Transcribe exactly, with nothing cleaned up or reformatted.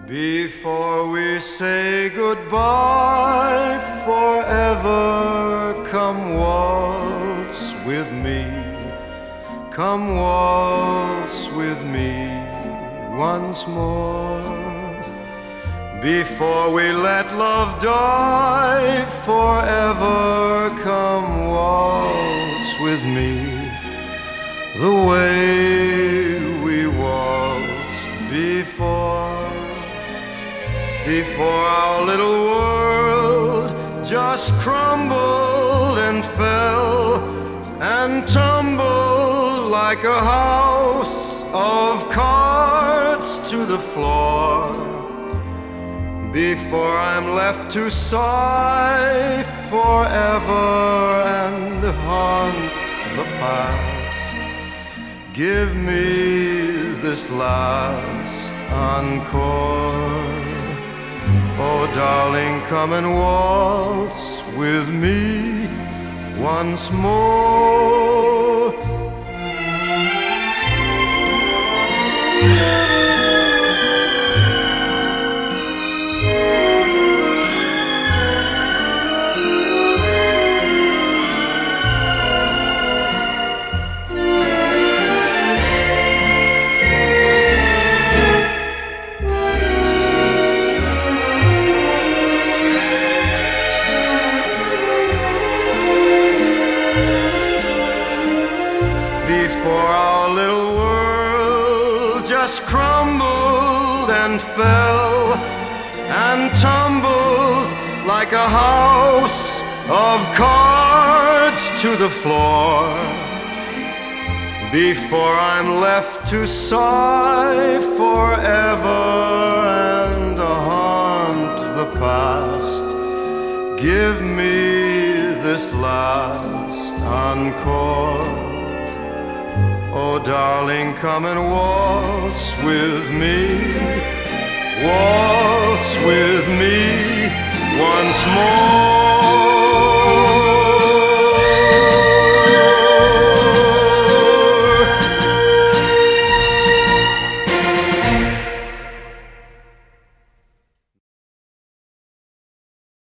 Before we say goodbye forever, come waltz with me, come waltz with me once more. Before we let love die forever, come waltz with me the way we waltzed before. Before our little world just crumbled and fell and tumbled like a house of cards to the floor. Before I'm left to sigh forever and haunt the past, give me this last encore. Oh, darling, come and waltz with me once more. Before our little world just crumbled and fell and tumbled like a house of cards to the floor. Before I'm left to sigh forever and haunt the past, give me this last encore. Oh, darling, come and waltz with me, waltz with me once more.